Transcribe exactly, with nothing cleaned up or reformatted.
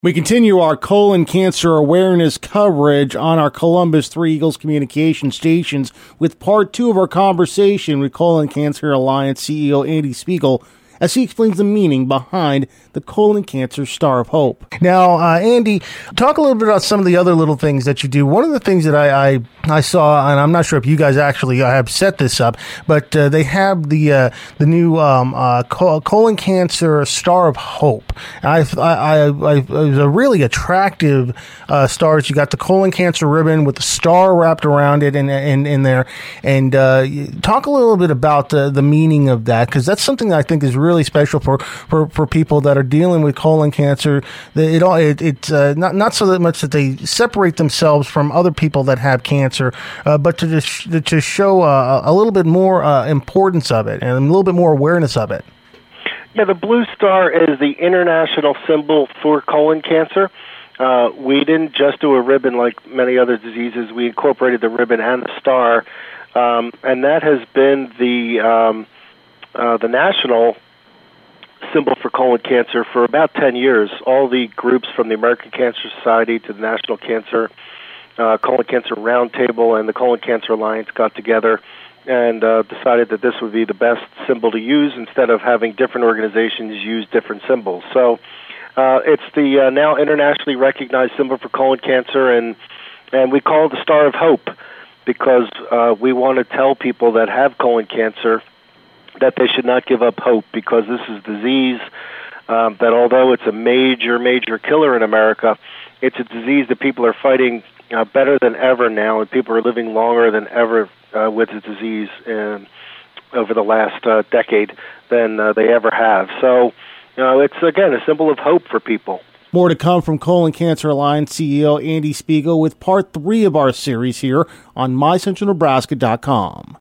We continue our colon cancer awareness coverage on our Columbus Three Eagles communication stations with part two of our conversation with Colon Cancer Alliance C E O Andy Spiegel, as he explains the meaning behind the Colon Cancer Star of Hope. Now, uh, Andy, talk a little bit about some of the other little things that you do. One of the things that I I, I saw, and I'm not sure if you guys actually have set this up, but uh, they have the uh, the new um, uh, Colon Cancer Star of Hope. I, I, I, I it was a really attractive uh, stars. You got the colon cancer ribbon with the star wrapped around it in in, in there, and uh, talk a little bit about the the meaning of that, because that's something that I think is really really special for, for, for people that are dealing with colon cancer. It all it, it's uh, not not so that much that they separate themselves from other people that have cancer, uh, but to just to show uh, a little bit more uh, importance of it and a little bit more awareness of it. Yeah, the blue star is the international symbol for colon cancer. Uh, we didn't just do a ribbon like many other diseases. We incorporated the ribbon and the star, um, and that has been the um, uh, the national symbol for colon cancer for about ten years. All the groups from the American Cancer Society to the National Cancer, uh, Colon Cancer Roundtable, and the Colon Cancer Alliance got together and uh, decided that this would be the best symbol to use instead of having different organizations use different symbols. So uh, it's the uh, now internationally recognized symbol for colon cancer, and, and we call it the Star of Hope because uh, we want to tell people that have colon cancer that they should not give up hope, because this is a disease um, that, although it's a major, major killer in America, it's a disease that people are fighting uh, better than ever now, and people are living longer than ever uh, with the disease in, over the last uh, decade than uh, they ever have. So, you know, it's, again, a symbol of hope for people. More to come from Colon Cancer Alliance C E O Andy Spiegel with part three of our series here on my central nebraska dot com.